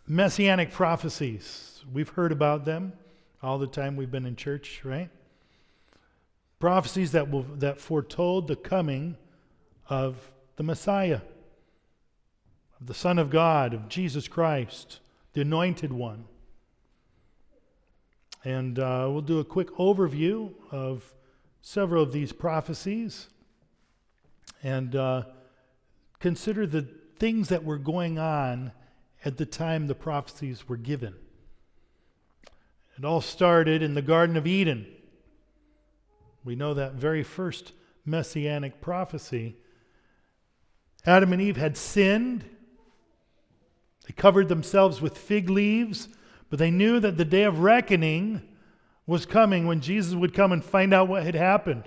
Messianic prophecies. We've heard about them all the time we've been in church, right? Prophecies that foretold the coming of the Messiah, of the Son of God, of Jesus Christ, the Anointed One. And we'll do a quick overview of several of these prophecies and consider the things that were going on at the time the prophecies were given. It all started in the Garden of Eden. We know that very first messianic prophecy. Adam and Eve had sinned. They covered themselves with fig leaves, but they knew that the day of reckoning was coming when Jesus would come and find out what had happened.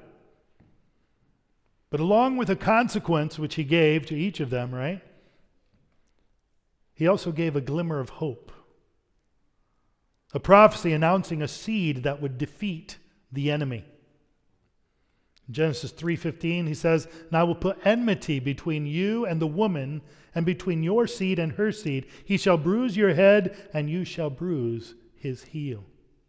But along with a consequence which he gave to each of them, right? He also gave a glimmer of hope. A prophecy announcing a seed that would defeat the enemy. In Genesis 3:15, he says, "And I will put enmity between you and the woman, and between your seed and her seed. He shall bruise your head, and you shall bruise his heel."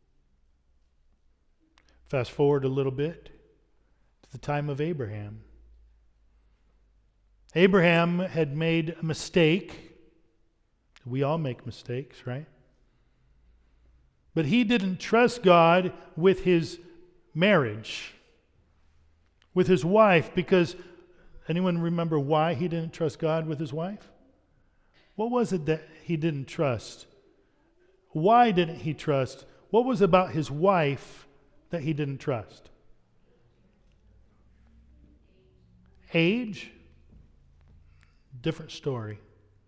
Fast forward a little bit to the time of Abraham. Abraham had made a mistake. We all make mistakes, right? But he didn't trust God with his marriage, with his wife, because anyone remember why he didn't trust God with his wife? What was it that he didn't trust? Why didn't he trust? What was about his wife that he didn't trust? Age? Different story.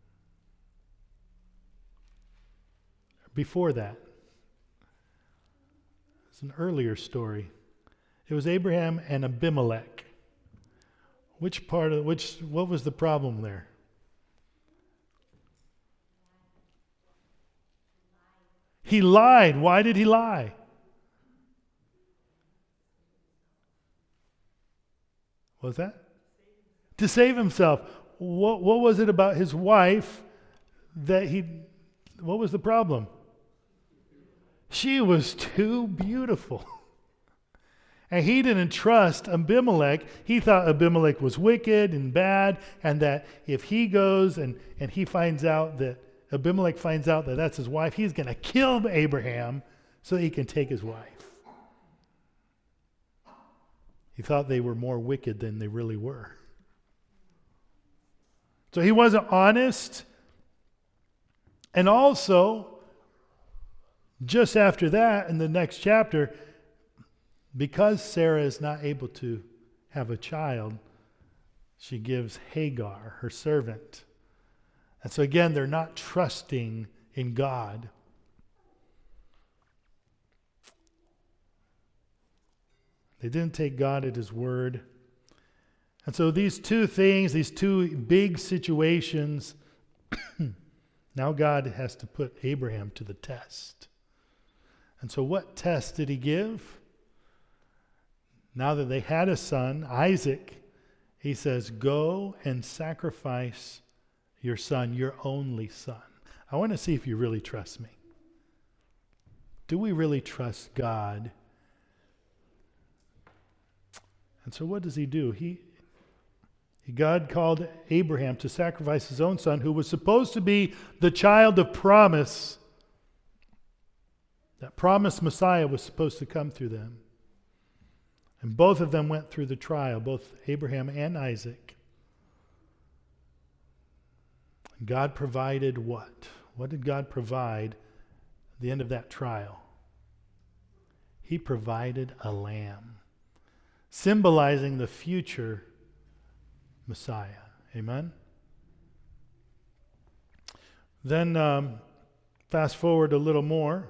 Before that, it's an earlier story. It was Abraham and Abimelech. What was the problem there? He lied. Why did he lie? What was that? To save himself. What was it about his wife that what was the problem? She was too beautiful. And he didn't trust Abimelech. He thought Abimelech was wicked and bad, and that if he goes and he finds out that Abimelech finds out that that's his wife, he's going to kill Abraham so that he can take his wife. He thought they were more wicked than they really were. So he wasn't honest. And also, just after that, in the next chapter, because Sarah is not able to have a child, she gives Hagar, her servant. And so again, they're not trusting in God. They didn't take God at his word. And so these two things, these two big situations, now God has to put Abraham to the test. And so what test did he give? Now that they had a son, Isaac, he says, "Go and sacrifice your son, your only son." I want to see if you really trust me. Do we really trust God? And so what does he do? God called Abraham to sacrifice his own son, who was supposed to be the child of promise. That promised Messiah was supposed to come through them. And both of them went through the trial, both Abraham and Isaac. And God provided what? What did God provide at the end of that trial? He provided a lamb, symbolizing the future Messiah. Amen? Then fast forward a little more.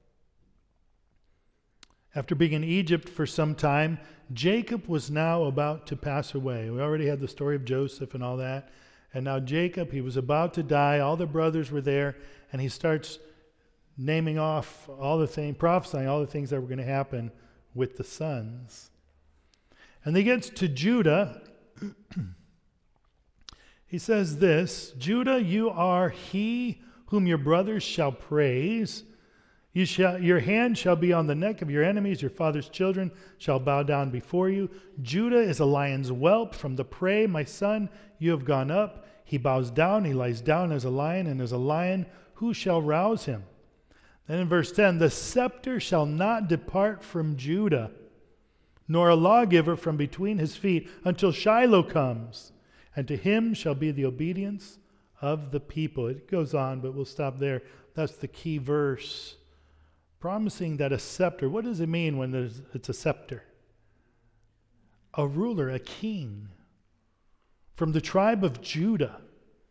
After being in Egypt for some time, Jacob was now about to pass away. We already had the story of Joseph and all that. And now Jacob, he was about to die. All the brothers were there. And he starts naming off all the things, prophesying all the things that were going to happen with the sons. And he gets to Judah. He says this, "Judah, you are he whom your brothers shall praise. Your hand shall be on the neck of your enemies. Your father's children shall bow down before you. Judah is a lion's whelp from the prey. My son, you have gone up. He bows down. He lies down as a lion, and as a lion, who shall rouse him? Then in verse 10, the scepter shall not depart from Judah, nor a lawgiver from between his feet, until Shiloh comes, and to him shall be the obedience of the people. It goes on, but we'll stop there. That's the key verse. Promising that a scepter, what does it mean when it's a scepter? A ruler, a king, from the tribe of Judah.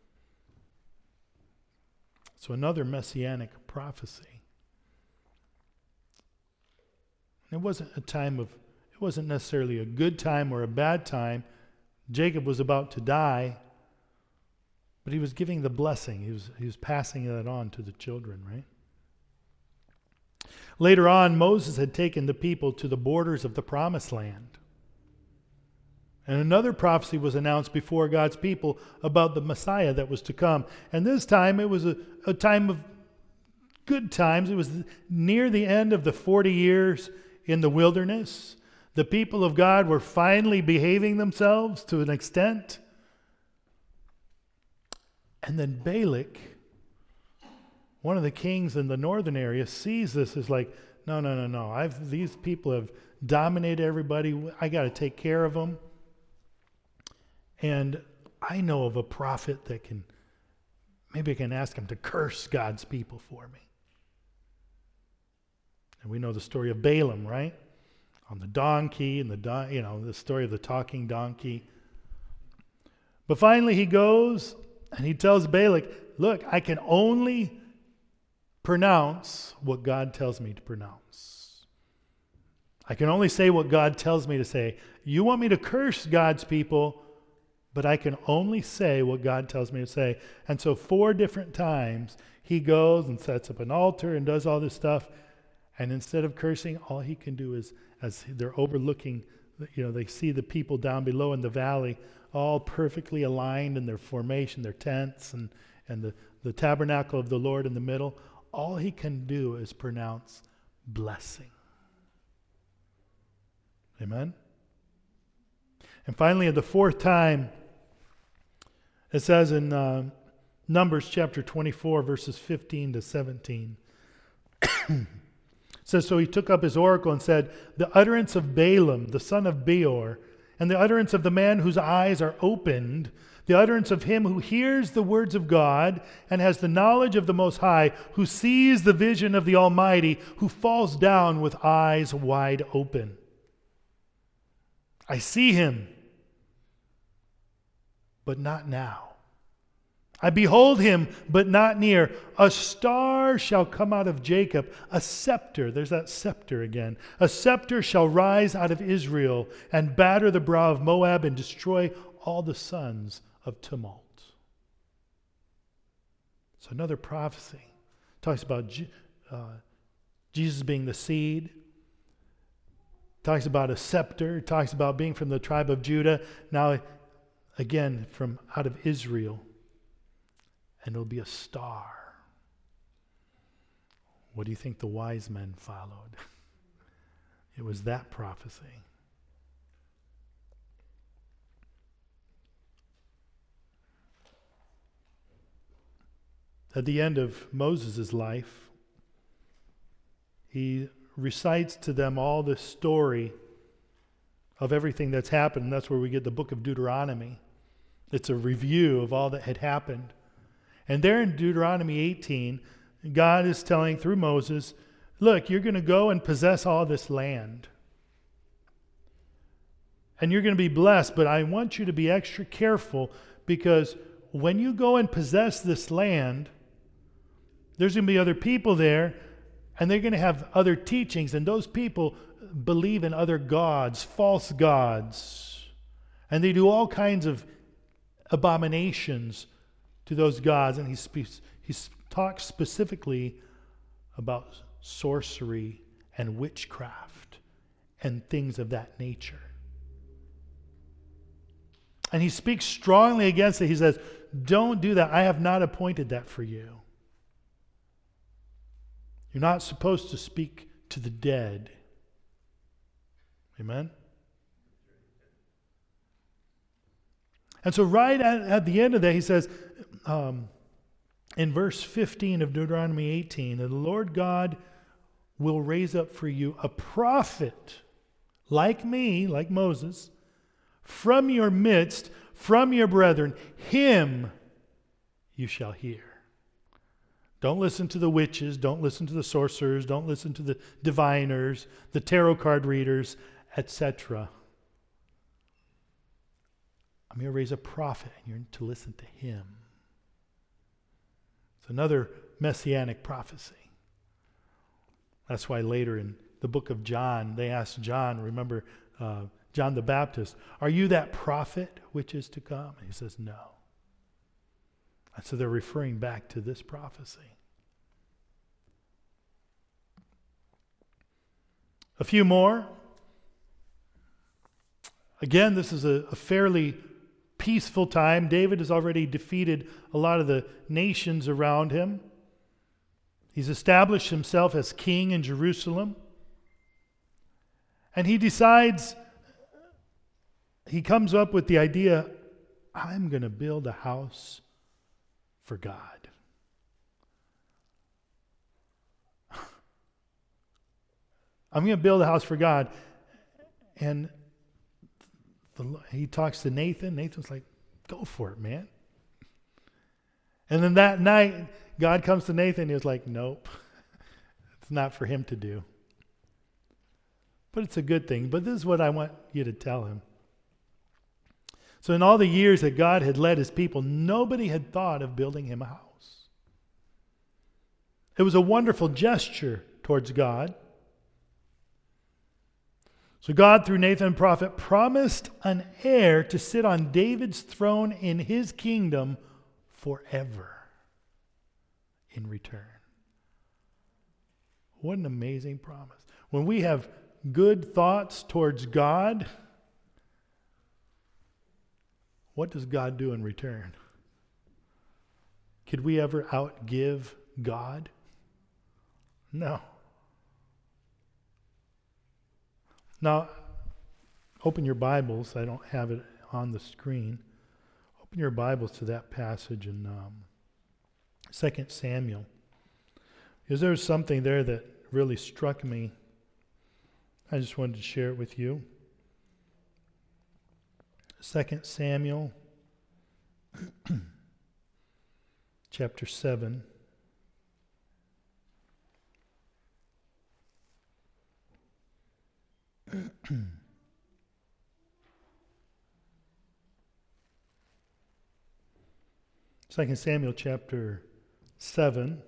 So another messianic prophecy. It wasn't necessarily a good time or a bad time. Jacob was about to die, but he was giving the blessing. He was passing that on to the children, right? Later on, Moses had taken the people to the borders of the promised land. And another prophecy was announced before God's people about the Messiah that was to come. And this time it was a time of good times. It was near the end of the 40 years in the wilderness. The people of God were finally behaving themselves to an extent. And then Balak, one of the kings in the northern area, sees this as like, no. These people have dominated everybody. I got to take care of them. And I know of a prophet that maybe I can ask him to curse God's people for me. And we know the story of Balaam, right? On the donkey and the story of the talking donkey. But finally he goes and he tells Balak, look, I can only pronounce what God tells me to pronounce. I can only say what God tells me to say. You want me to curse God's people, but I can only say what God tells me to say. And so 4 different times he goes and sets up an altar and does all this stuff. And instead of cursing, all he can do is, as they're overlooking, they see the people down below in the valley, all perfectly aligned in their formation, their tents, and the tabernacle of the Lord in the middle. All he can do is pronounce blessing. Amen? And finally, at the 4th time, it says in Numbers chapter 24, verses 15 to 17, it says, so he took up his oracle and said, the utterance of Balaam, the son of Beor, and the utterance of the man whose eyes are opened, the utterance of him who hears the words of God and has the knowledge of the Most High, who sees the vision of the Almighty, who falls down with eyes wide open. I see him, but not now. I behold him, but not near. A star shall come out of Jacob, a scepter, there's that scepter again. A scepter shall rise out of Israel and batter the brow of Moab and destroy all the sons of tumult. So another prophecy talks about Jesus being the seed. Talks about a scepter. Talks about being from the tribe of Judah. Now, again, from out of Israel. And it'll be a star. What do you think the wise men followed? It was that prophecy. At the end of Moses' life, he recites to them all the story of everything that's happened. And that's where we get the book of Deuteronomy. It's a review of all that had happened. And there in Deuteronomy 18, God is telling through Moses, look, you're going to go and possess all this land. And you're going to be blessed, but I want you to be extra careful because when you go and possess this land, there's going to be other people there and they're going to have other teachings, and those people believe in other gods, false gods. And they do all kinds of abominations to those gods, and he talks specifically about sorcery and witchcraft and things of that nature. And he speaks strongly against it. He says, don't do that. I have not appointed that for you. You're not supposed to speak to the dead. Amen? And so right at the end of that, he says, in verse 15 of Deuteronomy 18, that the Lord God will raise up for you a prophet like me, like Moses, from your midst, from your brethren. Him you shall hear. Don't listen to the witches. Don't listen to the sorcerers. Don't listen to the diviners, the tarot card readers, etc. I'm going to raise a prophet, and you're to listen to him. It's another messianic prophecy. That's why later in the book of John, they asked John, remember John the Baptist, are you that prophet which is to come? And he says, no. And so they're referring back to this prophecy. A few more. Again, this is a fairly peaceful time. David has already defeated a lot of the nations around him. He's established himself as king in Jerusalem. And he decides, he comes up with the idea, I'm going to build a house for God. I'm going to build a house for God. And he talks to Nathan. Nathan's like, go for it, man. And then that night, God comes to Nathan and he was like, nope, it's not for him to do. But it's a good thing. But this is what I want you to tell him. So in all the years that God had led his people, nobody had thought of building him a house. It was a wonderful gesture towards God. So God, through Nathan the prophet, promised an heir to sit on David's throne in his kingdom forever in return. What an amazing promise. When we have good thoughts towards God, what does God do in return? Could we ever outgive God? No. Now, open your Bibles. I don't have it on the screen. Open your Bibles to that passage in 2 Samuel. Because there's something there that really struck me. I just wanted to share it with you. 2 Samuel chapter 7. Second Samuel chapter 7.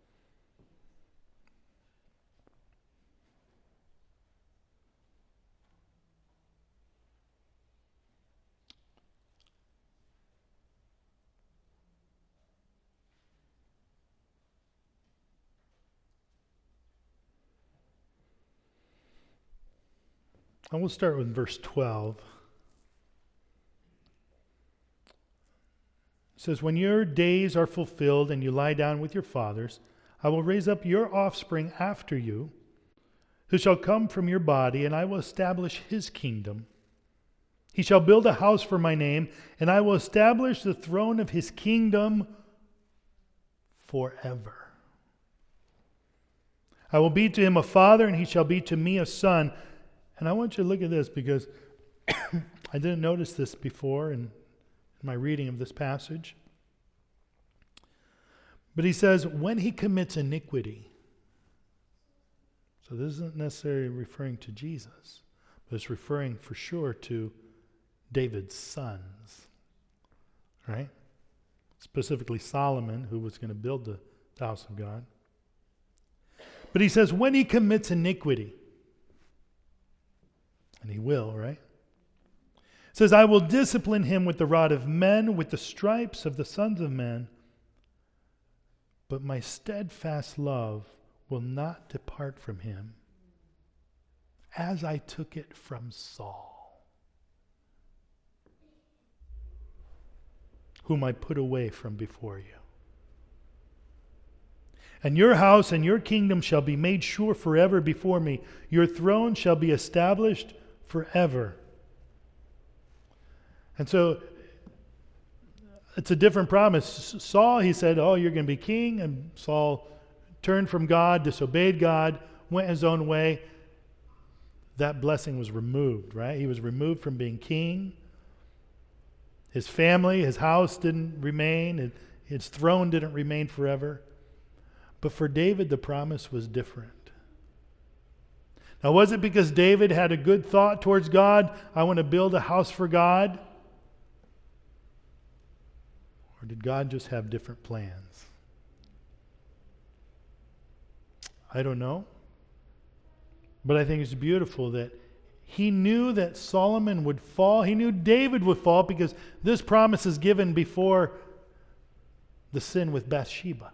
And we'll start with verse 12. It says, when your days are fulfilled and you lie down with your fathers, I will raise up your offspring after you, who shall come from your body, and I will establish his kingdom. He shall build a house for my name, and I will establish the throne of his kingdom forever. I will be to him a father, and he shall be to me a son. And I want you to look at this because I didn't notice this before in my reading of this passage. But he says, when he commits iniquity. So this isn't necessarily referring to Jesus, but it's referring for sure to David's sons. Right? Specifically Solomon, who was going to build the house of God. But he says, when he commits iniquity, and he will, right? It says, I will discipline him with the rod of men, with the stripes of the sons of men. But my steadfast love will not depart from him, as I took it from Saul, whom I put away from before you. And your house and your kingdom shall be made sure forever before me. Your throne shall be established forever. And so it's a different promise. Saul, he said, oh, you're going to be king. And Saul turned from God, disobeyed God, went his own way. That blessing was removed, right? He was removed from being king. His family, his house didn't remain. His throne didn't remain forever. But for David, the promise was different. Now, was it because David had a good thought towards God? I want to build a house for God. Or did God just have different plans? I don't know. But I think it's beautiful that he knew that Solomon would fall. He knew David would fall because this promise is given before the sin with Bathsheba.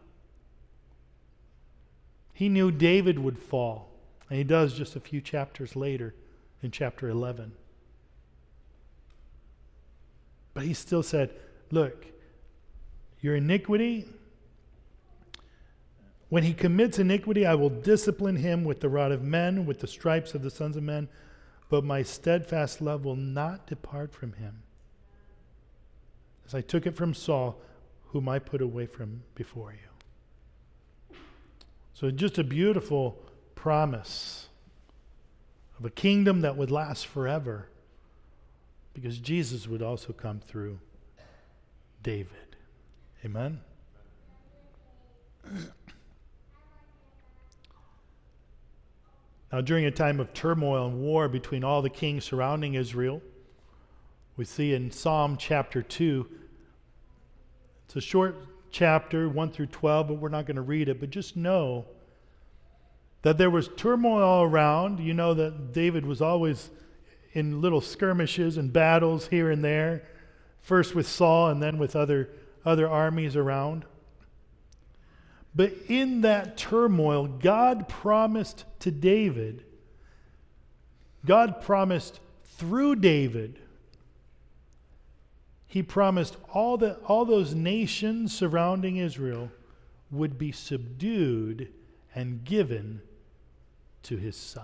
He knew David would fall. And he does just a few chapters later in chapter 11. But he still said, look, your iniquity, when he commits iniquity, I will discipline him with the rod of men, with the stripes of the sons of men, but my steadfast love will not depart from him. As I took it from Saul, whom I put away from before you. So just a beautiful promise of a kingdom that would last forever, because Jesus would also come through David. Amen? Now, during a time of turmoil and war between all the kings surrounding Israel, we see in Psalm chapter 2, it's a short chapter, 1 through 12, but we're not going to read it, but just know that there was turmoil all around. You know that David was always in little skirmishes and battles here and there, first with Saul and then with other armies around. But in that turmoil, God promised to David, God promised through David, he promised all those nations surrounding Israel would be subdued and given to his son.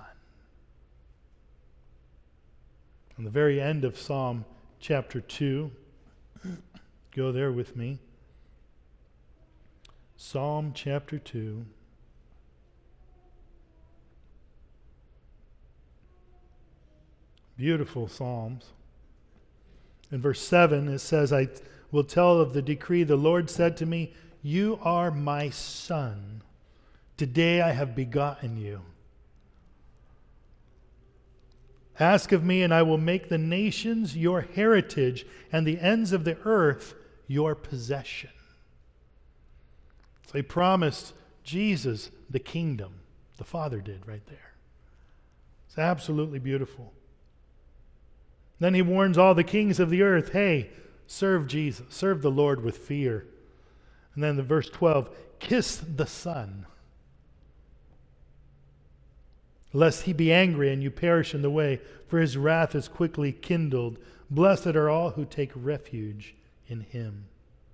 On the very end of Psalm chapter 2, go there with me. Psalm chapter 2. Beautiful Psalms. In verse 7 it says, I will tell of the decree. The Lord said to me, you are my son. Today I have begotten you. Ask of me, and I will make the nations your heritage, and the ends of the earth your possession. So he promised Jesus the kingdom. The Father did right there. It's absolutely beautiful. Then he warns all the kings of the earth, hey, serve Jesus, serve the Lord with fear. And then the verse 12, kiss the Son, lest he be angry and you perish in the way, for his wrath is quickly kindled. Blessed are all who take refuge in him.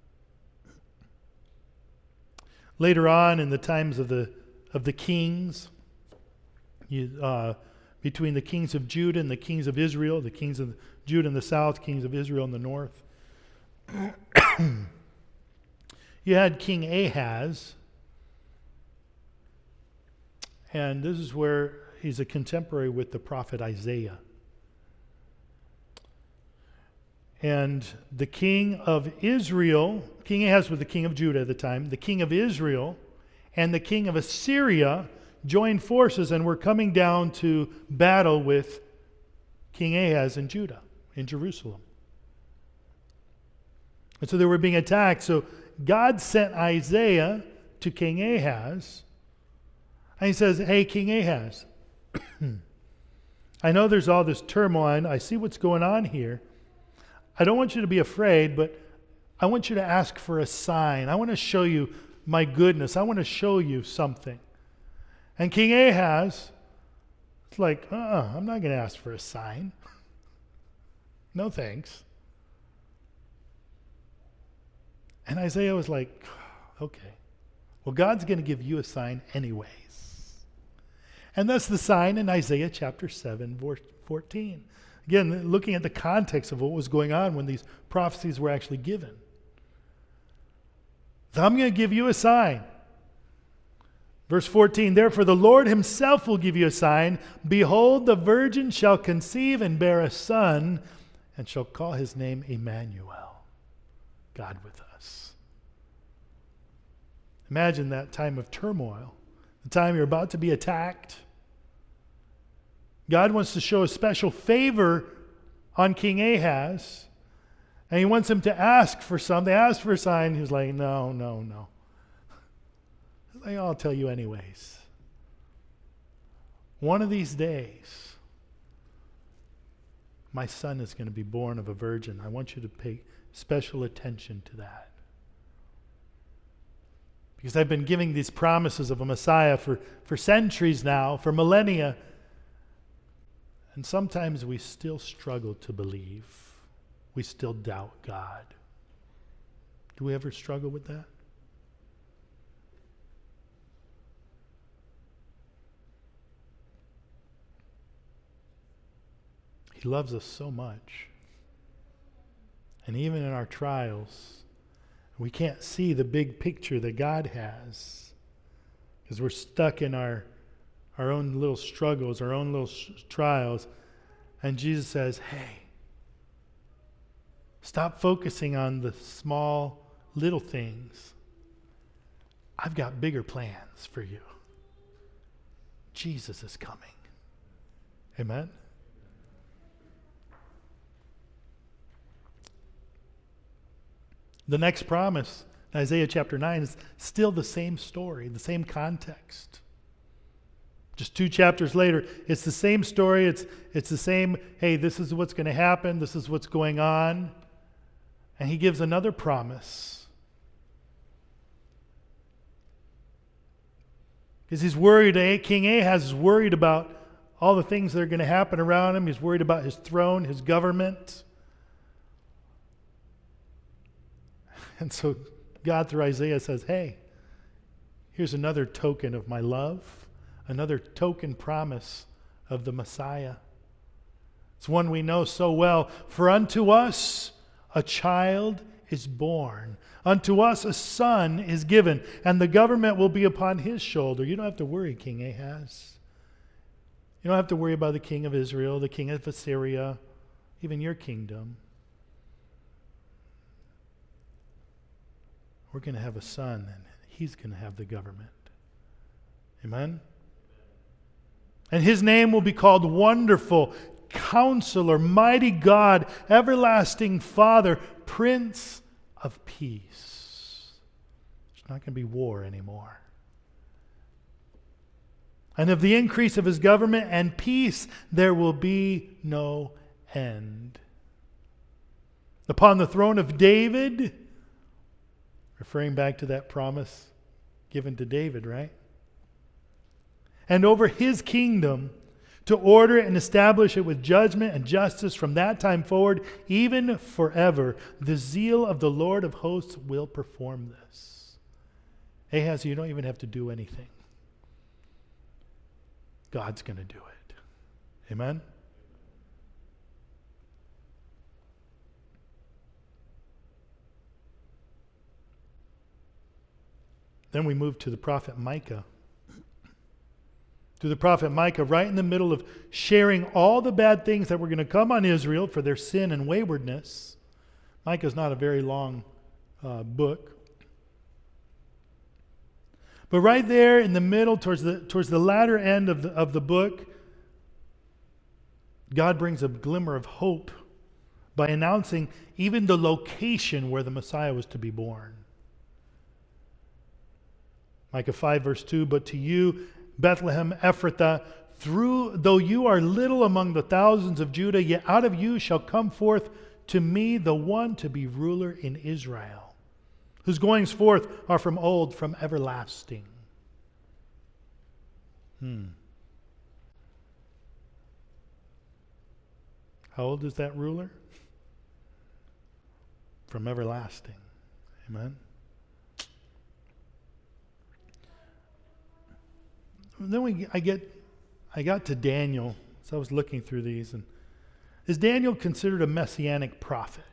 Later on, in the times of the kings, between the kings of Judah and the kings of Israel, the kings of Judah in the south, kings of Israel in the north, you had King Ahaz, and this is where he's a contemporary with the prophet Isaiah. And the king of Israel, King Ahaz was the king of Judah at the time, the king of Israel and the king of Assyria joined forces and were coming down to battle with King Ahaz in Judah, in Jerusalem. And so they were being attacked. So God sent Isaiah to King Ahaz, and he says, hey, King Ahaz, I know there's all this turmoil. I see what's going on here. I don't want you to be afraid, but I want you to ask for a sign. I want to show you my goodness. I want to show you something. And King Ahaz is like, I'm not going to ask for a sign. No thanks. And Isaiah was like, okay, Well, God's going to give you a sign anyways. And that's the sign in Isaiah chapter 7, verse 14. Again, looking at the context of what was going on when these prophecies were actually given. So I'm going to give you a sign. Verse 14, therefore the Lord himself will give you a sign. Behold, the virgin shall conceive and bear a son, and shall call his name Emmanuel, God with us. Imagine that time of turmoil, the time you're about to be attacked. God wants to show a special favor on King Ahaz, and he wants him to ask for something. They asked for a sign. He was like, no. I'll tell you anyways. One of these days, my son is going to be born of a virgin. I want you to pay special attention to that. Because I've been giving these promises of a Messiah for centuries now, for millennia. And sometimes we still struggle to believe. We still doubt God. Do we ever struggle with that? He loves us so much. And even in our trials, we can't see the big picture that God has because we're stuck in our own little struggles, our own little trials. And Jesus says, hey, stop focusing on the small little things. I've got bigger plans for you. Jesus is coming. Amen? The next promise, Isaiah chapter 9, is still the same story, the same context. Just 2 chapters later, it's the same story. It's the same, hey, this is what's going to happen. This is what's going on. And he gives another promise. Because he's worried, King Ahaz is worried about all the things that are going to happen around him. He's worried about his throne, his government. And so God through Isaiah says, hey, here's another token of my love, another token promise of the Messiah. It's one we know so well. For unto us a child is born. Unto us a son is given, and the government will be upon his shoulder. You don't have to worry, King Ahaz. You don't have to worry about the king of Israel, the king of Assyria, even your kingdom. We're going to have a son, and he's going to have the government. Amen? And his name will be called Wonderful, Counselor, Mighty God, Everlasting Father, Prince of Peace. There's not going to be war anymore. And of the increase of his government and peace, there will be no end. Upon the throne of David, referring back to that promise given to David, right? And over his kingdom, to order it and establish it with judgment and justice from that time forward, even forever. The zeal of the Lord of hosts will perform this. Ahaz, you don't even have to do anything. God's going to do it. Amen? Then we move to the prophet Micah. To the prophet Micah, right in the middle of sharing all the bad things that were going to come on Israel for their sin and waywardness. Micah's not a very long book. But right there in the middle, towards the latter end of the book, God brings a glimmer of hope by announcing even the location where the Messiah was to be born. Micah 5 verse 2, but to you, Bethlehem Ephrathah, though you are little among the thousands of Judah, yet out of you shall come forth to me the one to be ruler in Israel, whose goings forth are from old, from everlasting. How old is that ruler? From everlasting. Amen. then I got to Daniel, so I was looking through these, and is Daniel considered a messianic prophet?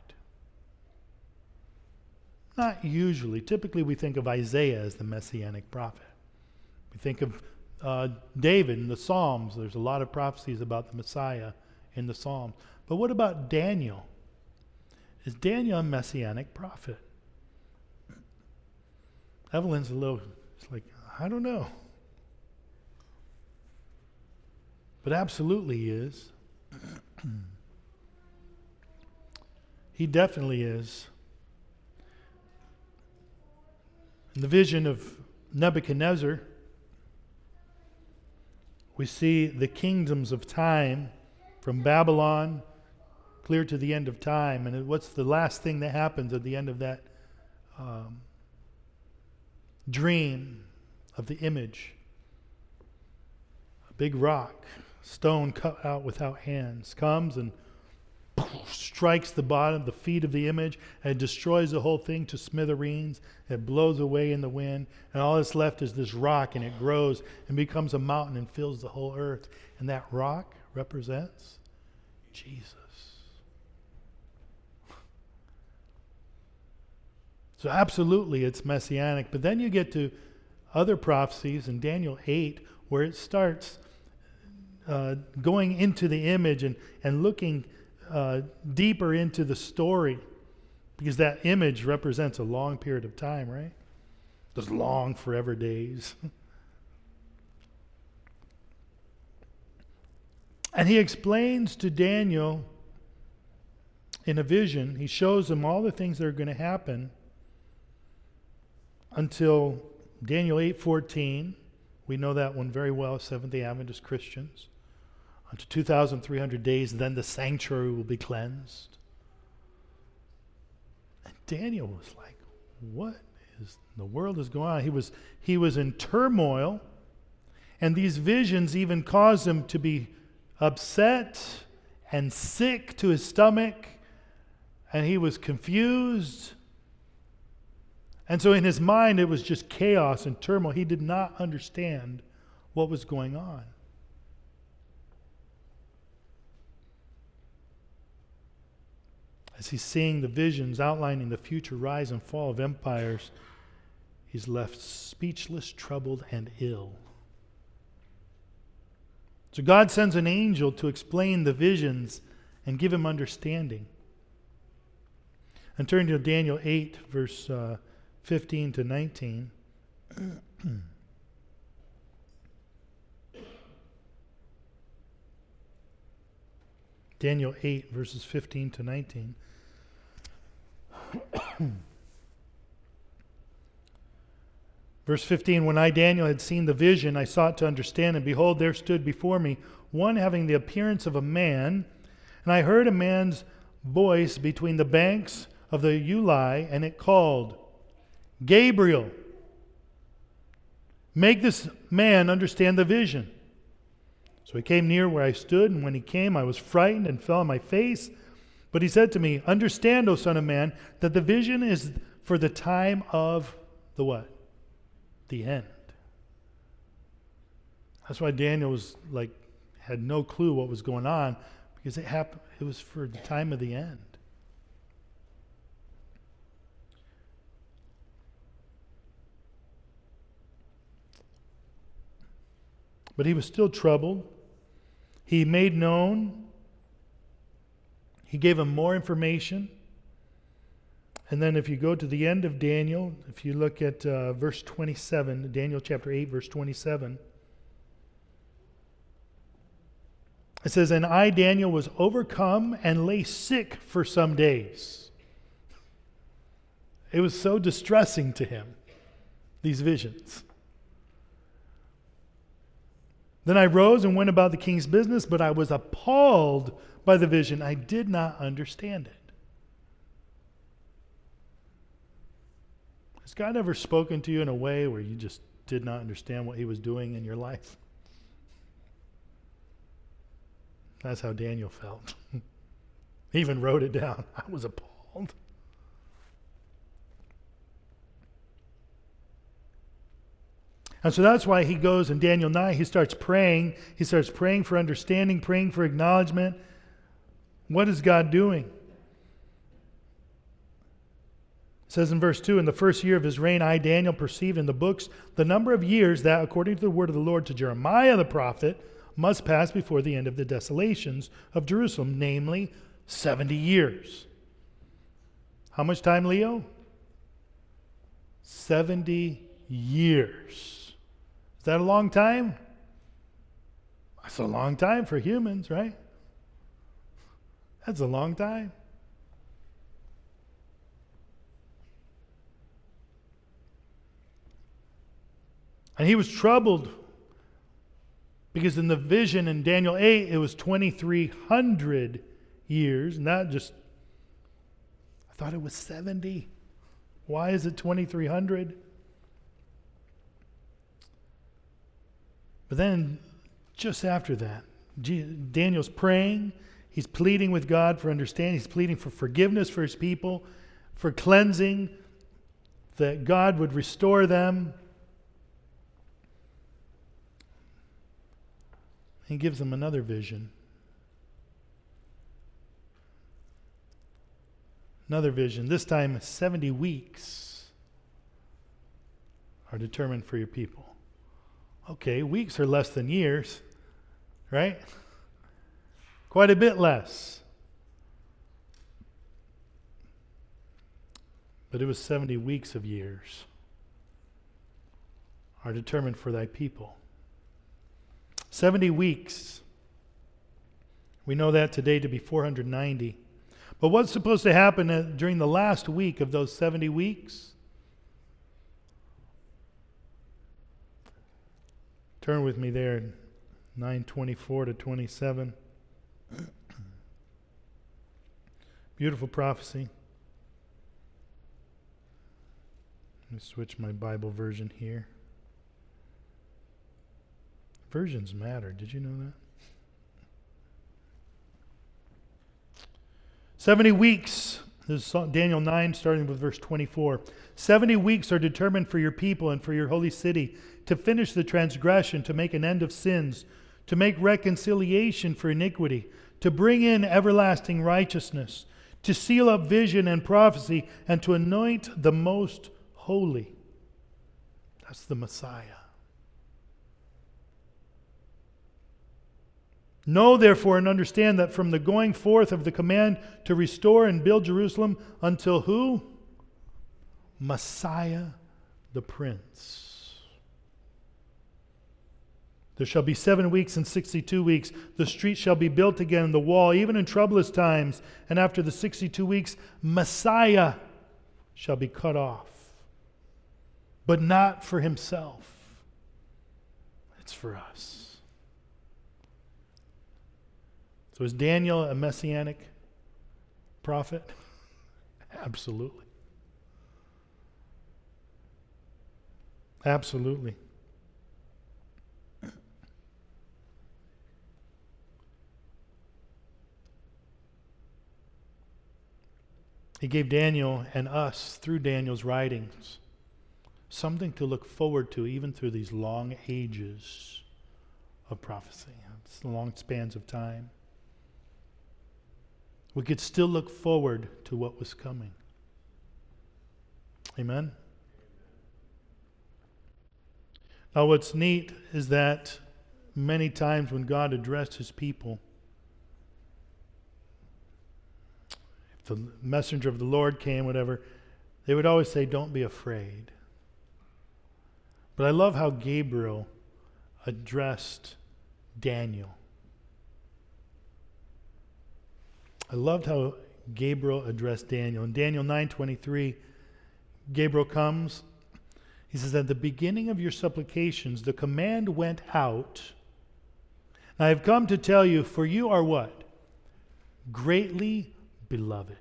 Not usually. Typically we think of Isaiah as the messianic prophet. We think of David in the Psalms. There's a lot of prophecies about the Messiah in the Psalms. But what about Daniel? Is Daniel a messianic prophet? Evelyn's it's like, I don't know. But absolutely he is. He definitely is. In the vision of Nebuchadnezzar, we see the kingdoms of time from Babylon clear to the end of time. And what's the last thing that happens at the end of that dream of the image? A big rock, stone cut out without hands, comes and strikes the bottom, the feet of the image, and destroys the whole thing to smithereens. It blows away in the wind, and all that's left is this rock, and it grows and becomes a mountain and fills the whole earth. And that rock represents Jesus. So absolutely it's messianic. But then you get to other prophecies in Daniel 8 where it starts going into the image and looking deeper into the story, because that image represents a long period of time, right? Those long forever days. And he explains to Daniel in a vision, he shows him all the things that are going to happen until Daniel 8:14. We know that one very well, Seventh-day Adventist Christians. Unto 2,300 days, then the sanctuary will be cleansed. And Daniel was like, what in the world is going on? He was in turmoil, and these visions even caused him to be upset and sick to his stomach, and he was confused. And so in his mind, it was just chaos and turmoil. He did not understand what was going on. As he's seeing the visions outlining the future rise and fall of empires, he's left speechless, troubled, and ill. So God sends an angel to explain the visions and give him understanding. And turn to Daniel 8, verse 15 to 19. Daniel 8, verses 15 to 19. Verse 15, when I, Daniel, had seen the vision, I sought to understand, and behold, there stood before me one having the appearance of a man, and I heard a man's voice between the banks of the Ulai, and it called, Gabriel, make this man understand the vision. So he came near where I stood, and when he came, I was frightened and fell on my face. But he said to me, understand, O Son of Man, that the vision is for the time of the what? The end. That's why Daniel was like, had no clue what was going on, because it was for the time of the end. But he was still troubled. He made known. He gave him more information. And then if you go to the end of Daniel, if you look at verse 27, Daniel chapter 8, verse 27, it says, and I, Daniel, was overcome and lay sick for some days. It was so distressing to him, these visions. Then I rose and went about the king's business, but I was appalled by the vision. I did not understand it. Has God ever spoken to you in a way where you just did not understand what he was doing in your life? That's how Daniel felt. He even wrote it down. I was appalled. And so that's why he goes in Daniel 9, he starts praying. He starts praying for understanding, praying for acknowledgement. What is God doing? It says in verse 2, in the first year of his reign, I, Daniel, perceived in the books the number of years that, according to the word of the Lord to Jeremiah the prophet, must pass before the end of the desolations of Jerusalem, namely 70 years. How much time, Leo? 70 years. Is that a long time? That's a long time for humans, right? That's a long time. And he was troubled because in the vision in Daniel 8, it was 2,300 years, not just, I thought it was 70. Why is it 2,300? But then, just after that, Daniel's praying. He's pleading with God for understanding. He's pleading for forgiveness for his people, for cleansing, that God would restore them. He gives them another vision. Another vision. This time, 70 weeks are determined for your people. Okay, weeks are less than years, right? Quite a bit less. But it was 70 weeks of years are determined for thy people. 70 weeks. We know that today to be 490. But what's supposed to happen during the last week of those 70 weeks? Turn with me there, 9:24 to 27. Beautiful prophecy. Let me switch my Bible version here. Versions matter. Did you know that? 70 weeks. This is Daniel 9, starting with verse 24. 70 weeks are determined for your people and for your holy city, to finish the transgression, to make an end of sins, to make reconciliation for iniquity, to bring in everlasting righteousness, to seal up vision and prophecy, and to anoint the most holy. That's the Messiah. Know therefore and understand that from the going forth of the command to restore and build Jerusalem until who? Messiah the Prince. There shall be 7 weeks and 62 weeks. The street shall be built again, and the wall, even in troublous times. And after the 62 weeks, Messiah shall be cut off. But not for himself. It's for us. So is Daniel a messianic prophet? Absolutely. Absolutely. He gave Daniel and us, through Daniel's writings, something to look forward to even through these long ages of prophecy. It's the long spans of time. We could still look forward to what was coming. Amen? Now what's neat is that many times when God addressed his people, if the messenger of the Lord came, whatever, they would always say, don't be afraid. But I love how Gabriel addressed Daniel. I loved how Gabriel addressed Daniel. In Daniel 9:23, Gabriel comes. He says, at the beginning of your supplications, the command went out. I have come to tell you, for you are what? Greatly beloved.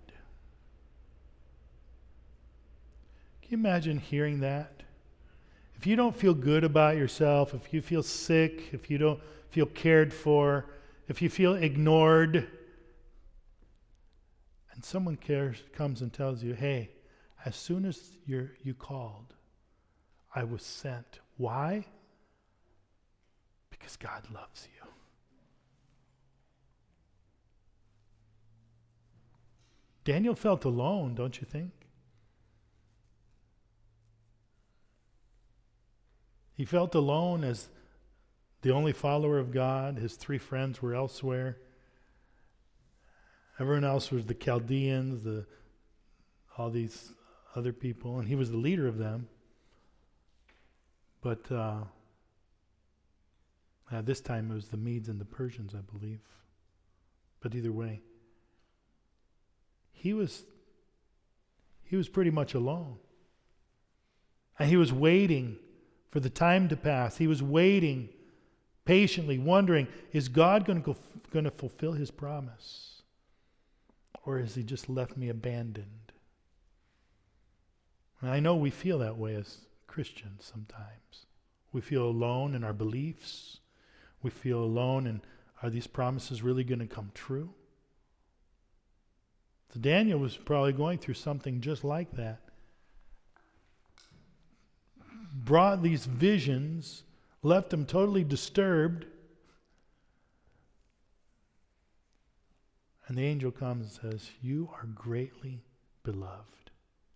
Can you imagine hearing that? If you don't feel good about yourself, if you feel sick, if you don't feel cared for, if you feel ignored, and someone comes and tells you, hey, as soon as you called, I was sent Why? Because God loves you. Daniel felt alone, don't you think? He felt alone as the only follower of God. His 3 friends were elsewhere. Everyone else was the Chaldeans, all these other people, and he was the leader of them. But this time it was the Medes and the Persians, I believe. But either way, he was pretty much alone. And he was waiting for the time to pass. He was waiting patiently, wondering, is God going to fulfill his promise? Or has he just left me abandoned? And I know we feel that way as Christians sometimes. We feel alone in our beliefs. We feel alone in, are these promises really going to come true? So Daniel was probably going through something just like that. Brought these visions, left him totally disturbed. And the angel comes and says, you are greatly beloved.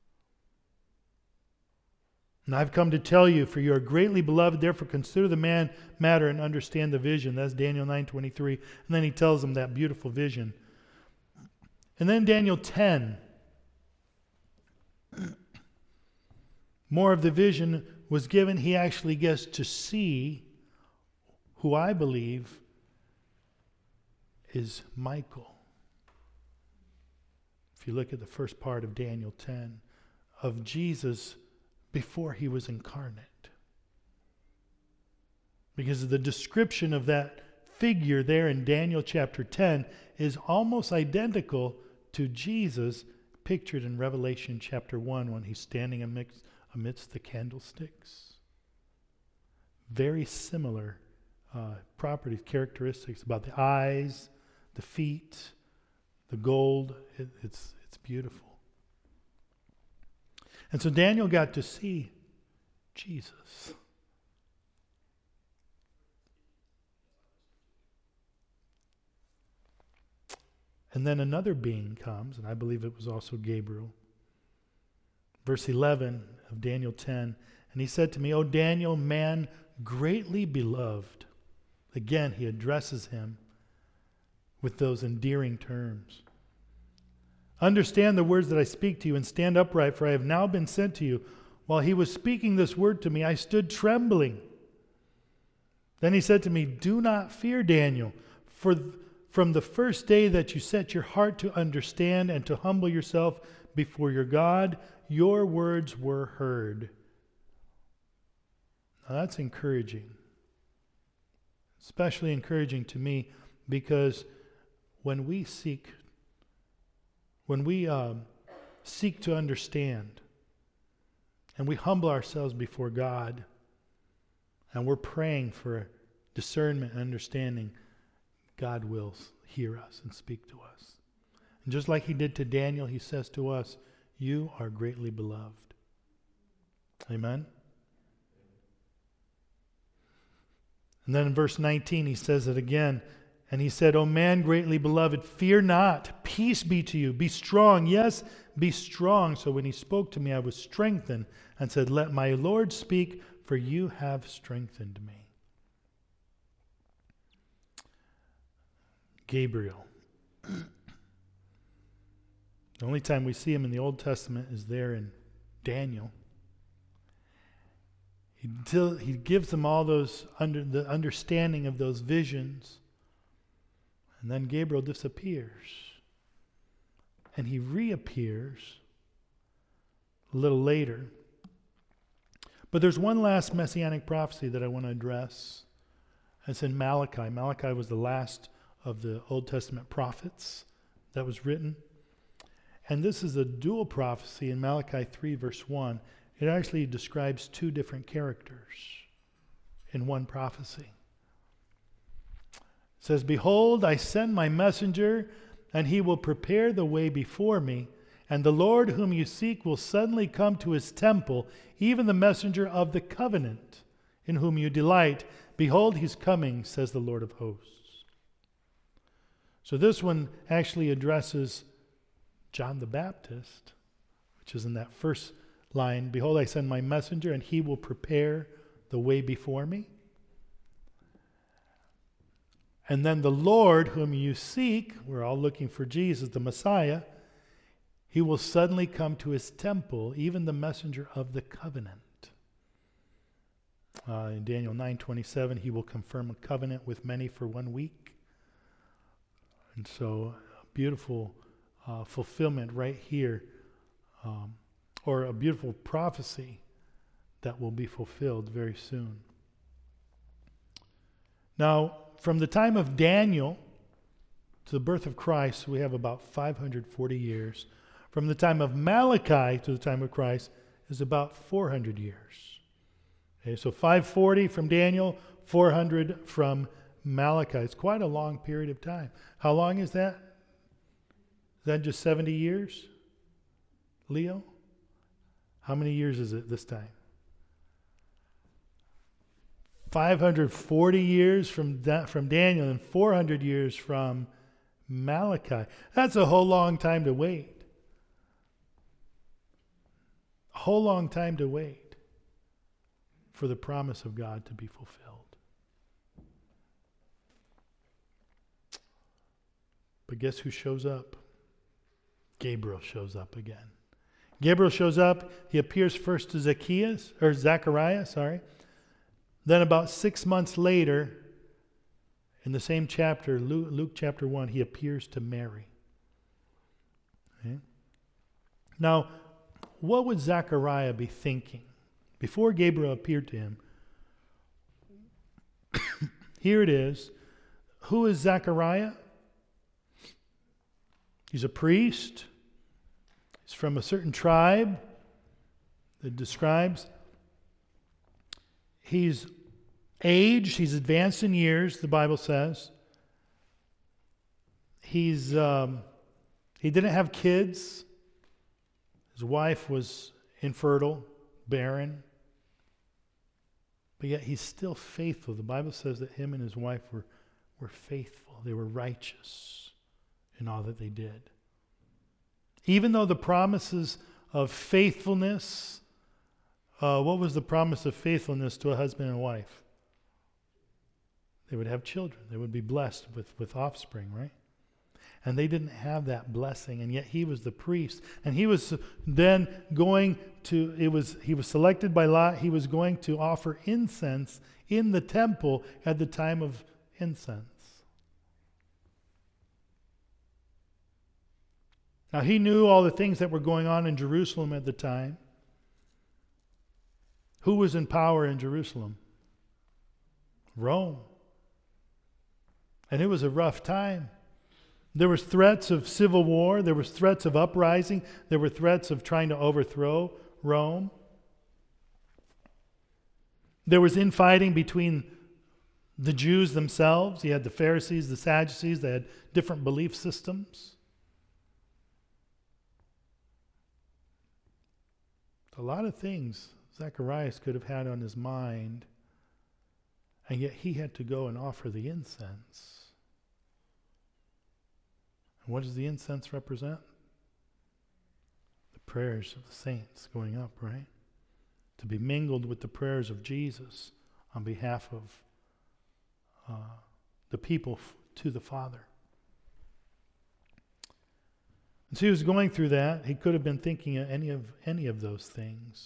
And I've come to tell you, for you are greatly beloved, therefore consider the matter and understand the vision. That's Daniel 9:23. And then he tells them that beautiful vision. And then Daniel 10. More of the vision was given. He actually gets to see who I believe is Michael. If you look at the first part of Daniel 10, of Jesus before he was incarnate. Because the description of that figure there in Daniel chapter 10 is almost identical to Jesus pictured in Revelation chapter 1 when he's standing amidst the candlesticks. Very similar properties, characteristics about the eyes, the feet, the gold. It's beautiful. And so Daniel got to see Jesus. And then another being comes, and I believe it was also Gabriel. Verse 11 of Daniel 10, and he said to me, O Daniel, man greatly beloved. Again, he addresses him with those endearing terms. Understand the words that I speak to you and stand upright, for I have now been sent to you. While he was speaking this word to me, I stood trembling. Then he said to me, do not fear, Daniel, for from the first day that you set your heart to understand and to humble yourself before your God, your words were heard. Now that's encouraging. Especially encouraging to me because when we seek to understand and we humble ourselves before God and we're praying for discernment and understanding, God will hear us and speak to us. And just like he did to Daniel, he says to us, you are greatly beloved. Amen? And then in verse 19, he says it again. And he said, O man greatly beloved, fear not. Peace be to you. Be strong. Yes, be strong. So when he spoke to me, I was strengthened and said, let my Lord speak, for you have strengthened me. Gabriel. The only time we see him in the Old Testament is there in Daniel. He gives them all those the understanding of those visions. And then Gabriel disappears. And he reappears a little later. But there's one last messianic prophecy that I want to address. It's in Malachi. Malachi was the last of the Old Testament prophets that was written. And this is a dual prophecy in Malachi 3 verse 1. It actually describes two different characters in one prophecy. It says, behold, I send my messenger, and he will prepare the way before me. And the Lord whom you seek will suddenly come to his temple, even the messenger of the covenant. in whom you delight. Behold, he's coming, says the Lord of hosts. So this one actually addresses John the Baptist, which is in that first line. Behold, I send my messenger, and he will prepare the way before me. And then the Lord whom you seek, we're all looking for Jesus, the Messiah, he will suddenly come to his temple, even the messenger of the covenant. In Daniel 9:27, he will confirm a covenant with many for 1 week. And so, a beautiful fulfillment right here, or a beautiful prophecy that will be fulfilled very soon. Now, from the time of Daniel to the birth of Christ, we have about 540 years. From the time of Malachi to the time of Christ is about 400 years. Okay, so 540 from Daniel, 400 from Malachi. It's quite a long period of time. How long is that? Is that just 70 years? Leo? How many years is it this time? 540 years from Daniel and 400 years from Malachi. That's a whole long time to wait. A whole long time to wait for the promise of God to be fulfilled. But guess who shows up? Gabriel shows up again. Gabriel shows up. He appears first to Zechariah. Then about 6 months later, in the same chapter, Luke chapter 1, he appears to Mary. Okay? Now, what would Zechariah be thinking? Before Gabriel appeared to him, here it is. Who is Zechariah? He's a priest. He's from a certain tribe that describes. He's aged, he's advanced in years, the Bible says. He didn't have kids. His wife was infertile, barren. But yet he's still faithful. The Bible says that him and his wife were faithful. They were righteous in all that they did. Even though the promises of faithfulness, what was the promise of faithfulness to a husband and wife? They would have children. They would be blessed with offspring, right? And they didn't have that blessing, and yet he was the priest. And he was then going to, he was selected by Lot. He was going to offer incense in the temple at the time of incense. Now he knew all the things that were going on in Jerusalem at the time. Who was in power in Jerusalem? Rome. And it was a rough time. There was threats of civil war. There was threats of uprising. There were threats of trying to overthrow Rome. There was infighting between the Jews themselves. You had the Pharisees, the Sadducees. They had different belief systems. A lot of things Zacharias could have had on his mind, and yet he had to go and offer the incense. And what does the incense represent? The prayers of the saints going up, right? To be mingled with the prayers of Jesus on behalf of the people to the Father. And so he was going through that. He could have been thinking of any of those things.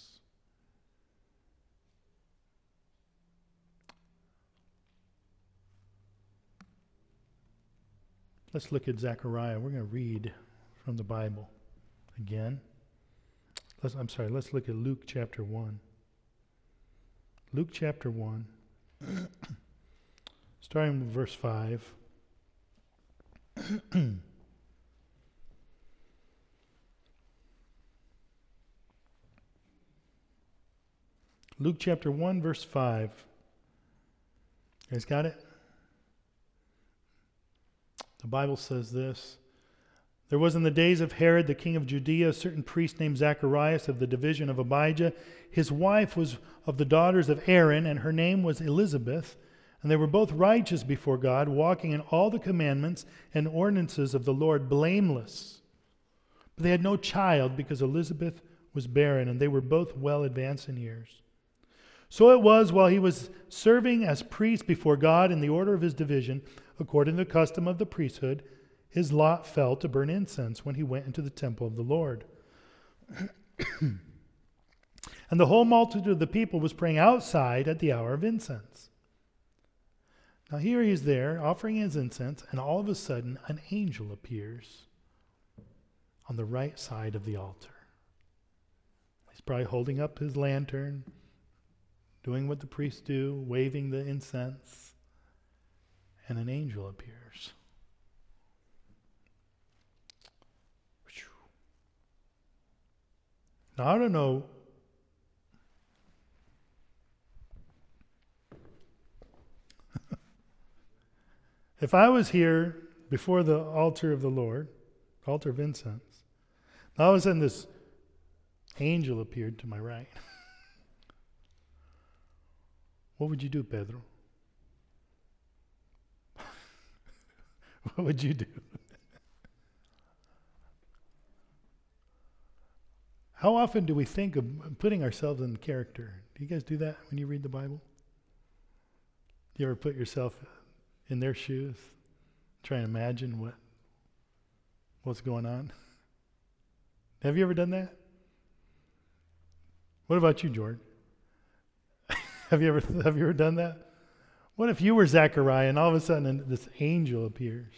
Let's look at Zechariah. We're going to read from the Bible again. Let's look at Luke chapter 1. Luke chapter 1, starting with verse 5. Luke chapter 1, verse 5. You guys got it? The Bible says this. There was in the days of Herod, the king of Judea, a certain priest named Zacharias of the division of Abijah. His wife was of the daughters of Aaron, and her name was Elizabeth. And they were both righteous before God, walking in all the commandments and ordinances of the Lord, blameless. But they had no child because Elizabeth was barren, and they were both well advanced in years. So it was while he was serving as priest before God in the order of his division, according to the custom of the priesthood, his lot fell to burn incense when he went into the temple of the Lord. And the whole multitude of the people was praying outside at the hour of incense. Now here he is there offering his incense, and all of a sudden an angel appears on the right side of the altar. He's probably holding up his lantern, doing what the priests do, waving the incense, and an angel appears. Now, I don't know. If I was here before the altar of the Lord, altar of incense, all of a sudden this angel appeared to my right. What would you do, Pedro? What would you do? How often do we think of putting ourselves in character? Do you guys do that when you read the Bible? You ever put yourself in their shoes? Try and imagine what's going on? Have you ever done that? What about you, George? Have you ever done that? What if you were Zechariah and all of a sudden this angel appears?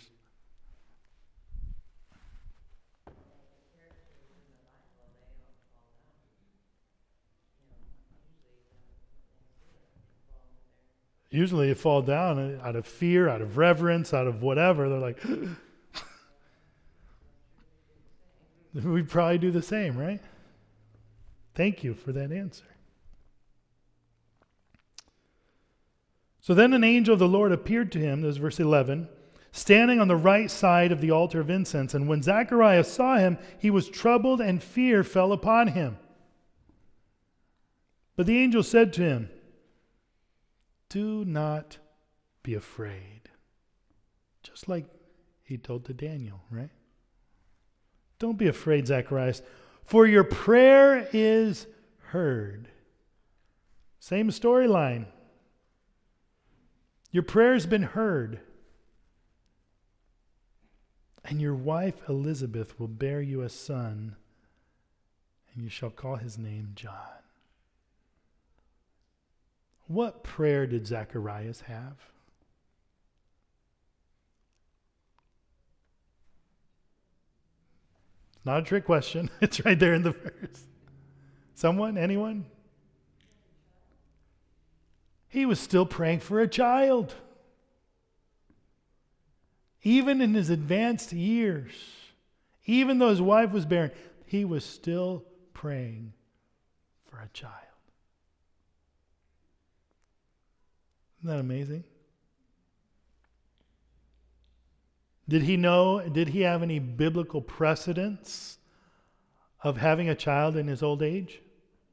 Usually they fall down out of fear, out of reverence, out of whatever. They're like, we'd probably do the same, right? Thank you for that answer. So then an angel of the Lord appeared to him, this is verse 11, standing on the right side of the altar of incense. And when Zacharias saw him, he was troubled, and fear fell upon him. But the angel said to him, do not be afraid. Just like he told to Daniel, right? Don't be afraid, Zacharias, for your prayer is heard. Same storyline. Your prayer has been heard. And your wife Elizabeth will bear you a son, and you shall call his name John. What prayer did Zacharias have? It's not a trick question. It's right there in the verse. Someone? Anyone? He was still praying for a child. Even in his advanced years, even though his wife was barren, he was still praying for a child. Isn't that amazing? Did he have any biblical precedence of having a child in his old age?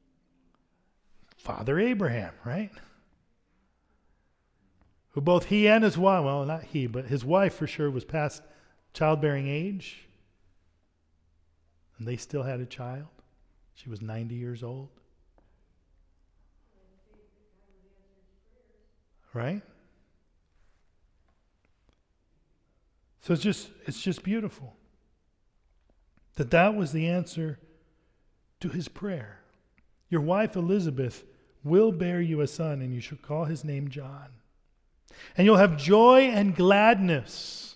Father Abraham, right? Who both he and his wife, well, not he, but his wife for sure was past childbearing age. And they still had a child. She was 90 years old. Right? So it's just beautiful that was the answer to his prayer. Your wife Elizabeth will bear you a son, and you shall call his name John. And you'll have joy and gladness.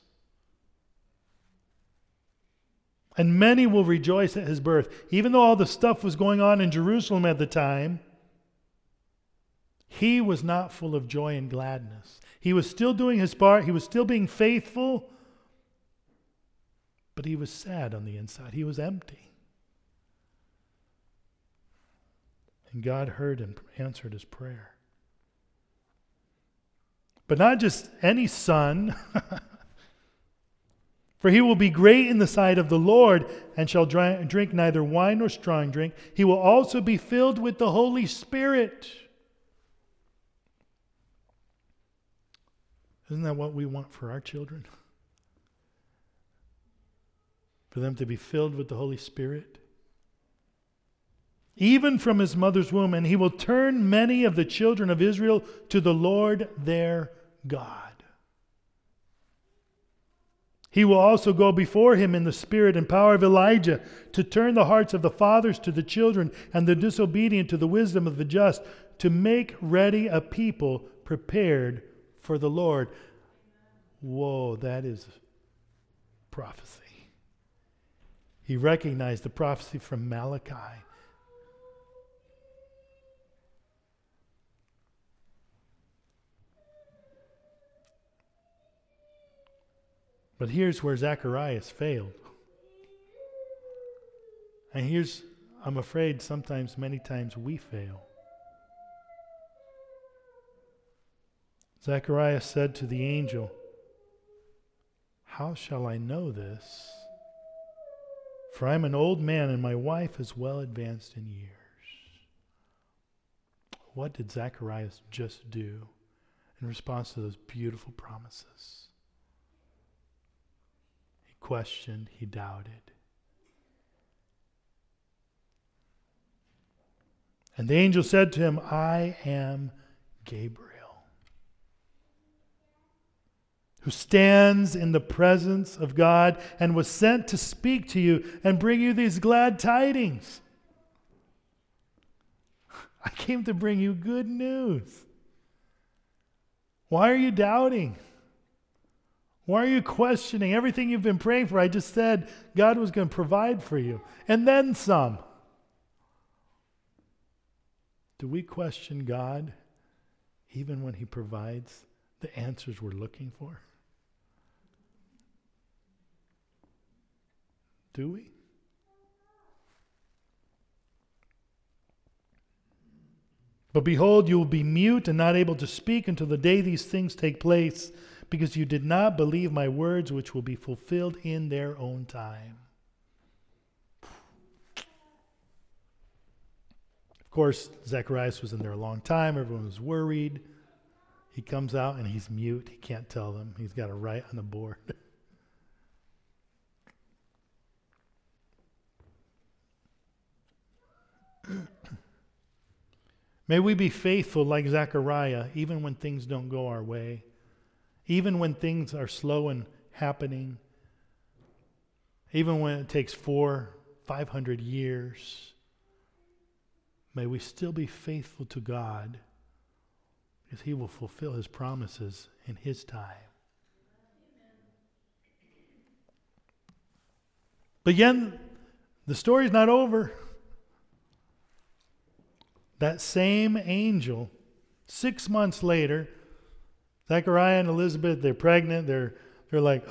And many will rejoice at his birth. Even though all the stuff was going on in Jerusalem at the time, he was not full of joy and gladness. He was still doing his part. He was still being faithful. But he was sad on the inside. He was empty. And God heard and answered his prayer. But not just any son. For he will be great in the sight of the Lord, and shall drink neither wine nor strong drink. He will also be filled with the Holy Spirit. Isn't that what we want for our children? For them to be filled with the Holy Spirit? Even from his mother's womb, and he will turn many of the children of Israel to the Lord their God. He will also go before him in the spirit and power of Elijah to turn the hearts of the fathers to the children and the disobedient to the wisdom of the just, to make ready a people prepared for the Lord. Whoa, that is prophecy. He recognized the prophecy from Malachi. But here's where Zacharias failed. And here's, I'm afraid, sometimes, many times, we fail. Zacharias said to the angel, "How shall I know this? For I'm an old man and my wife is well advanced in years." What did Zacharias just do in response to those beautiful promises? Questioned, he doubted. And the angel said to him, "I am Gabriel, who stands in the presence of God and was sent to speak to you and bring you these glad tidings." I came to bring you good news. Why are you doubting? Why are you questioning everything you've been praying for? I just said God was going to provide for you. And then some. Do we question God even when he provides the answers we're looking for? Do we? But behold, you will be mute and not able to speak until the day these things take place, because you did not believe my words, which will be fulfilled in their own time. Of course, Zacharias was in there a long time. Everyone was worried. He comes out and he's mute. He can't tell them. He's got to write on the board. May we be faithful like Zechariah, even when things don't go our way. Even when things are slow in happening, even when it takes 400-500 years, may we still be faithful to God, because he will fulfill his promises in his time. But again, the story's not over. That same angel, 6 months later, Zechariah and Elizabeth, they're pregnant. They're like,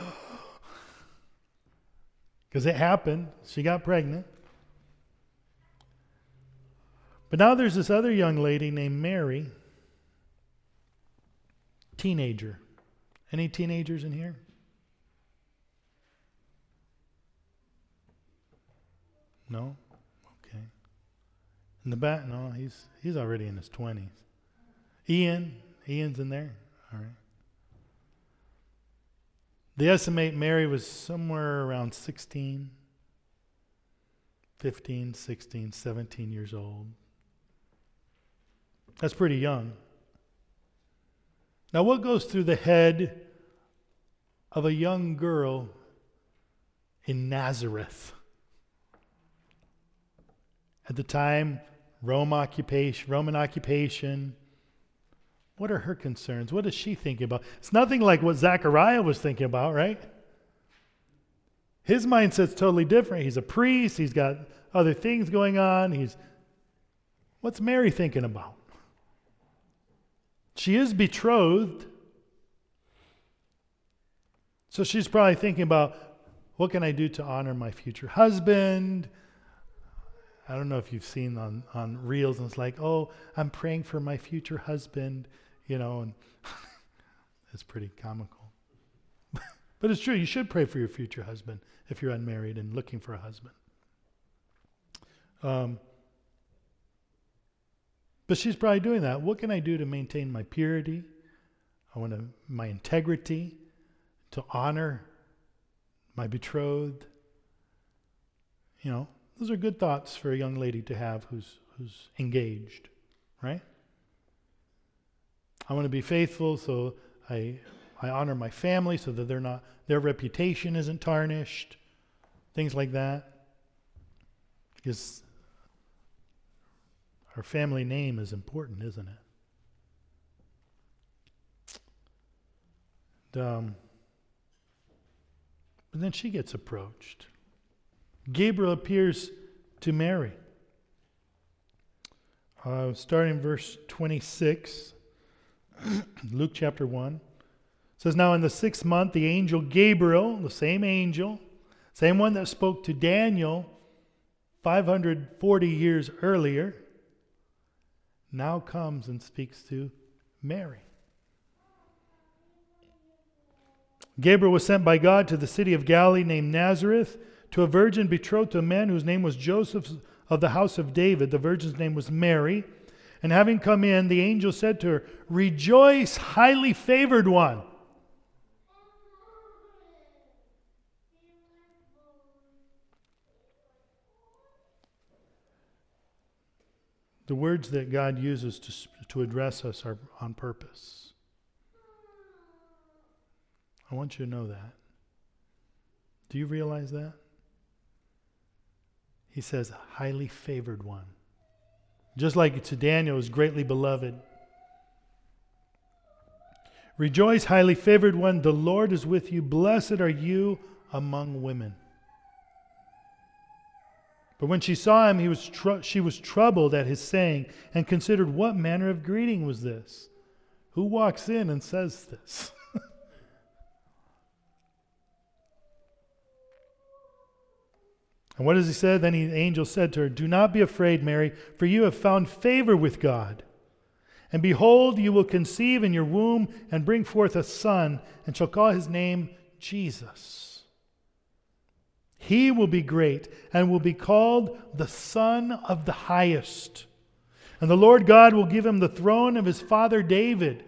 because it happened. She got pregnant. But now there's this other young lady named Mary, teenager. Any teenagers in here? No? Okay. In the back, no, he's already in his 20s. Ian's in there? All right. They estimate Mary was somewhere around 16, 15, 16, 17 years old. That's pretty young. Now, what goes through the head of a young girl in Nazareth? At the time, Roman occupation. What are her concerns? What is she thinking about? It's nothing like what Zechariah was thinking about, right? His mindset's totally different. He's a priest. He's got other things going on. What's Mary thinking about? She is betrothed. So she's probably thinking about, what can I do to honor my future husband? I don't know if you've seen on Reels, and it's like, oh, I'm praying for my future husband, and it's pretty comical. But it's true, you should pray for your future husband if you're unmarried and looking for a husband. But she's probably doing that. What can I do to maintain my purity? My integrity, to honor my betrothed. Those are good thoughts for a young lady to have who's engaged, right? I want to be faithful, so I honor my family so that their reputation isn't tarnished, things like that. Because our family name is important, isn't it? But then she gets approached. Gabriel appears to Mary. Starting in verse 26, Luke chapter 1. It says, now in the 6th month, the angel Gabriel, the same angel, same one that spoke to Daniel 540 years earlier, now comes and speaks to Mary. Gabriel was sent by God to the city of Galilee named Nazareth to a virgin betrothed to a man whose name was Joseph of the house of David. The virgin's name was Mary. And having come in, the angel said to her, rejoice, highly favored one. The words that God uses to address us are on purpose. I want you to know that. Do you realize that? He says, highly favored one. Just like to Daniel, is greatly beloved. Rejoice, highly favored one, the Lord is with you. Blessed are you among women. But when she saw him, she was troubled at his saying and considered what manner of greeting was this? Who walks in and says this? And what does he say? Then the angel said to her, do not be afraid, Mary, for you have found favor with God. And behold, you will conceive in your womb and bring forth a son, and shall call his name Jesus. He will be great and will be called the Son of the Highest. And the Lord God will give him the throne of his father David.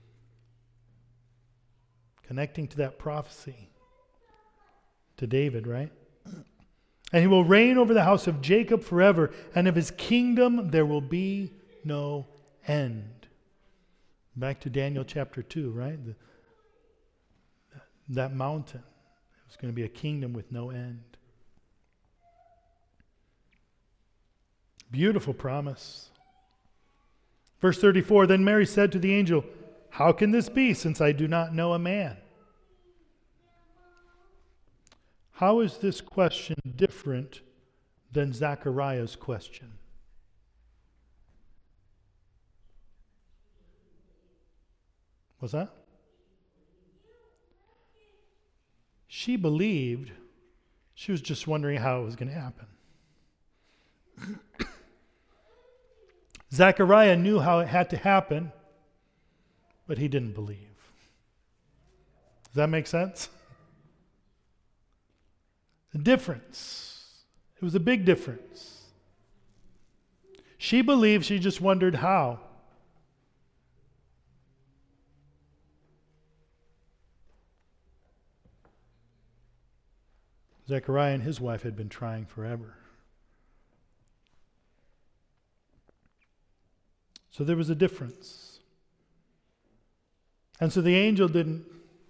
Connecting to that prophecy to David, right? And he will reign over the house of Jacob forever, and of his kingdom there will be no end. Back to Daniel chapter 2, right? That mountain. It was going to be a kingdom with no end. Beautiful promise. Verse 34, then Mary said to the angel, how can this be, since I do not know a man? How is this question different than Zechariah's question? What's that? She believed. She was just wondering how it was going to happen. Zechariah knew how it had to happen, but he didn't believe. Does that make sense? The difference. It was a big difference. She believed, she just wondered how. Zechariah and his wife had been trying forever. So there was a difference. And so the angel didn't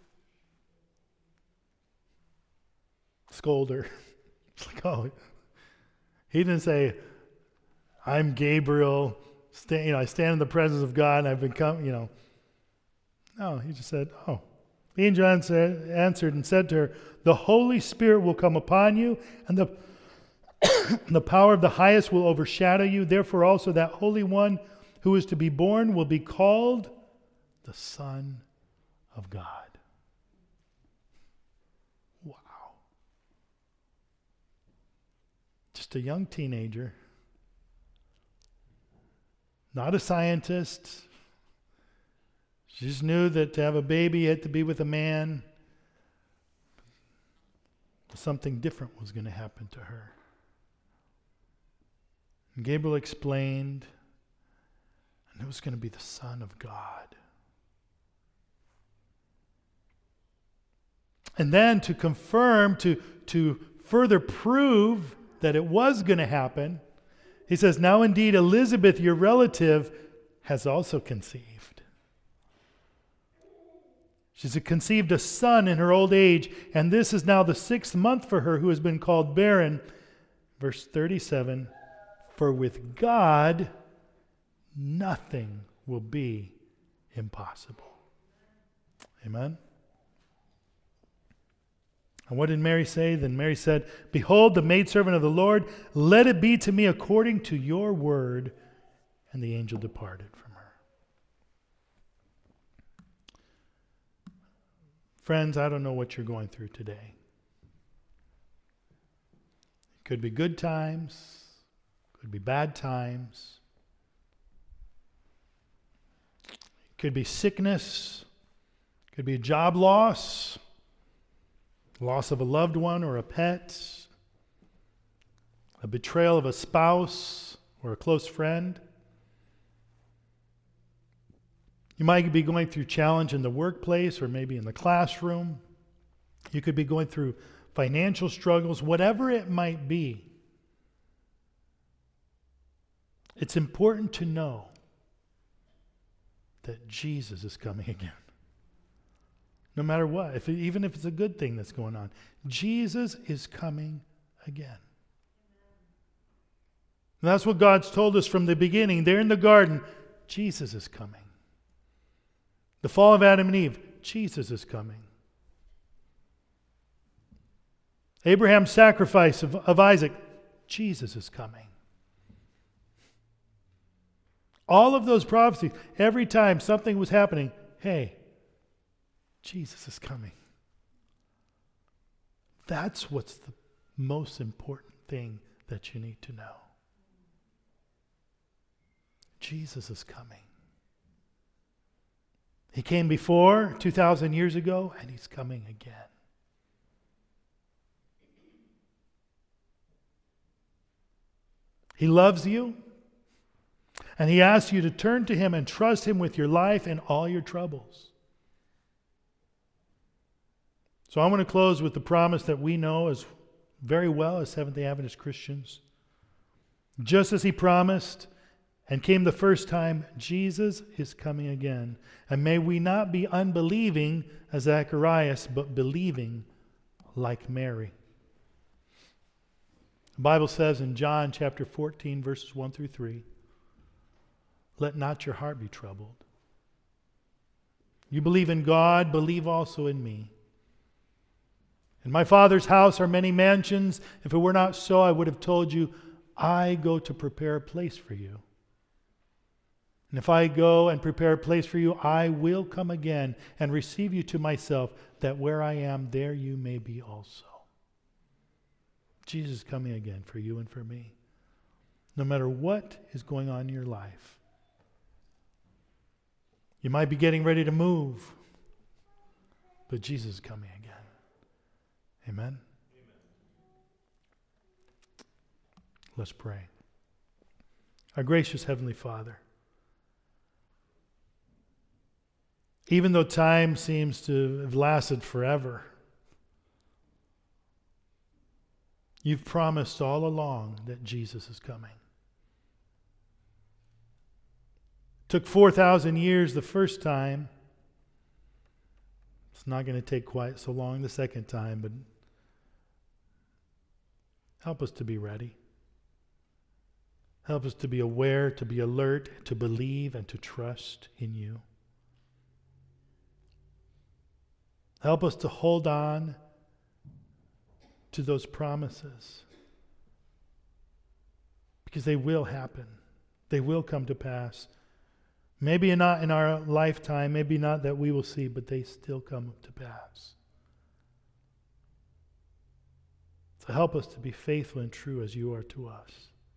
scold her. It's like, oh, he didn't say, I'm Gabriel, I stand in the presence of God and I've become, No, he just said, oh. The angel answered and said to her, the Holy Spirit will come upon you, and the power of the highest will overshadow you. Therefore also that Holy One who is to be born will be called the Son of God. Wow. Just a young teenager, not a scientist. She just knew that to have a baby, you had to be with a man. something different was going to happen to her. And Gabriel explained, and it was going to be the Son of God. And then to confirm, to further prove that it was going to happen, he says, now indeed Elizabeth, your relative, has also conceived. She's conceived a son in her old age, and this is now the 6th month for her who has been called barren. Verse 37, for with God, nothing will be impossible. Amen? And what did Mary say? Then Mary said, behold, the maidservant of the Lord, let it be to me according to your word. And the angel departed from her. Friends, I don't know what you're going through today. It could be good times, could be bad times. It could be sickness, could be a job loss, loss of a loved one or a pet, a betrayal of a spouse or a close friend. You might be going through challenge in the workplace or maybe in the classroom. You could be going through financial struggles, whatever it might be. It's important to know that Jesus is coming again. No matter what, even if it's a good thing that's going on, Jesus is coming again. And that's what God's told us from the beginning. There in the garden, Jesus is coming. The fall of Adam and Eve, Jesus is coming. Abraham's sacrifice of Isaac, Jesus is coming. All of those prophecies, every time something was happening, hey, Jesus is coming. That's what's the most important thing that you need to know. Jesus is coming. He came before 2,000 years ago, and he's coming again. He loves you, and he asks you to turn to him and trust him with your life and all your troubles. So I want to close with the promise that we know as very well as Seventh-day Adventist Christians. Just as he promised and came the first time, Jesus is coming again. And may we not be unbelieving as Zacharias, but believing like Mary. The Bible says in John chapter 14, verses 1 through 3, let not your heart be troubled. You believe in God, believe also in me. In my Father's house are many mansions. If it were not so, I would have told you, I go to prepare a place for you. And if I go and prepare a place for you, I will come again and receive you to myself, that where I am, there you may be also. Jesus is coming again for you and for me. No matter what is going on in your life. You might be getting ready to move, but Jesus is coming again. Amen? Amen. Let's pray. Our gracious Heavenly Father, even though time seems to have lasted forever, you've promised all along that Jesus is coming. It took 4,000 years the first time. It's not going to take quite so long the second time, but help us to be ready. Help us to be aware, to be alert, to believe, and to trust in you. Help us to hold on to those promises, because they will happen. They will come to pass. Maybe not in our lifetime, maybe not that we will see, but they still come to pass. So help us to be faithful and true as you are to us.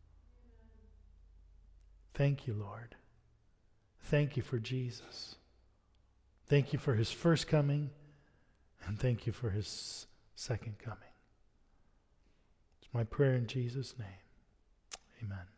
Thank you, Lord. Thank you for Jesus. Thank you for his first coming, and thank you for his second coming. My prayer in Jesus' name. Amen.